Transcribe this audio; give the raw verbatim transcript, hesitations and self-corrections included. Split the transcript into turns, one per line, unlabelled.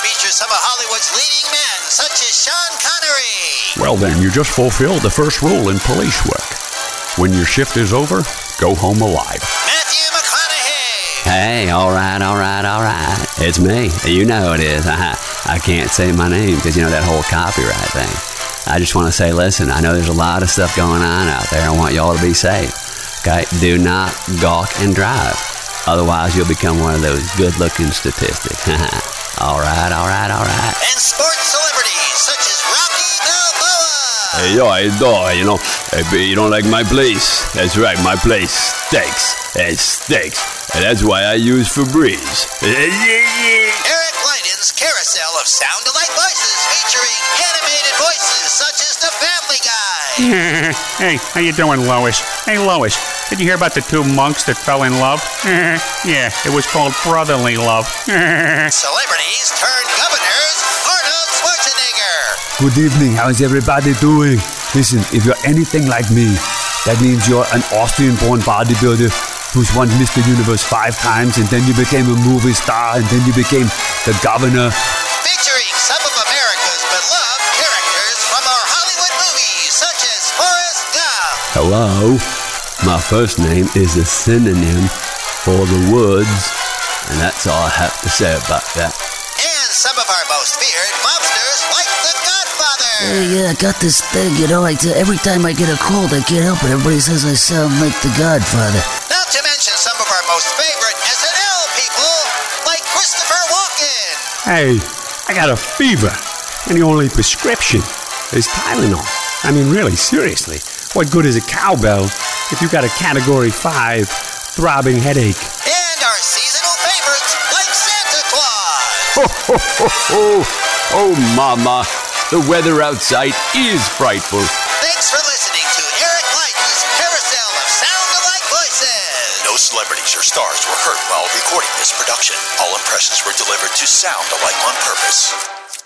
features some of Hollywood's leading men, such as Sean Connery.
Well then, you just fulfilled the first rule in police work. When your shift is over, go home alive.
Matthew McConaughey.
Hey, all right, all right, all right. It's me. You know it is. I, I can't say my name because, you know, that whole copyright thing. I just want to say, listen, I know there's a lot of stuff going on out there. I want y'all to be safe. Okay? Do not gawk and drive. Otherwise, you'll become one of those good-looking statistics. All right, all right, all right.
And sports celebrities such as Rocky Balboa.
Hey, yo, I know, you know, you don't like my place. That's right, my place stinks. It stinks. And that's why I use Febreze.
Eric Leiden's Carousel of Sound-alike Voices featuring animated voices such as the Family Guy.
Hey, how you doing, Lois? Hey, Lois, did you hear about the two monks that fell in love? Yeah, it was called brotherly love.
Celebrities turned governors, Arnold Schwarzenegger.
Good evening, how's everybody doing? Listen, if you're anything like me, that means you're an Austrian-born bodybuilder who's won Mister Universe five times, and then you became a movie star, and then you became the governor.
Featuring some of America's beloved characters from our Hollywood movies, such as Forrest Gump.
Hello? My first name is a synonym for the woods, and that's all I have to say about that.
And some of our most feared mobsters like The Godfather.
Hey, yeah, I got this thing, you know, like every time I get a cold, I can't help it. Everybody says I sound like The Godfather.
Not to mention some of our most favorite S N L people, like Christopher Walken.
Hey, I got a fever, and the only prescription is Tylenol. I mean, really, seriously, what good is a cowbell if you got a Category five throbbing headache?
And our seasonal favorites, like Santa Claus.
Ho, ho, ho, ho. Oh, mama, the weather outside is frightful.
Thanks for listening to Eric Leiden's Carousel of Sound-alike Voices.
No celebrities or stars were hurt while recording this production. All impressions were delivered to sound alike on purpose.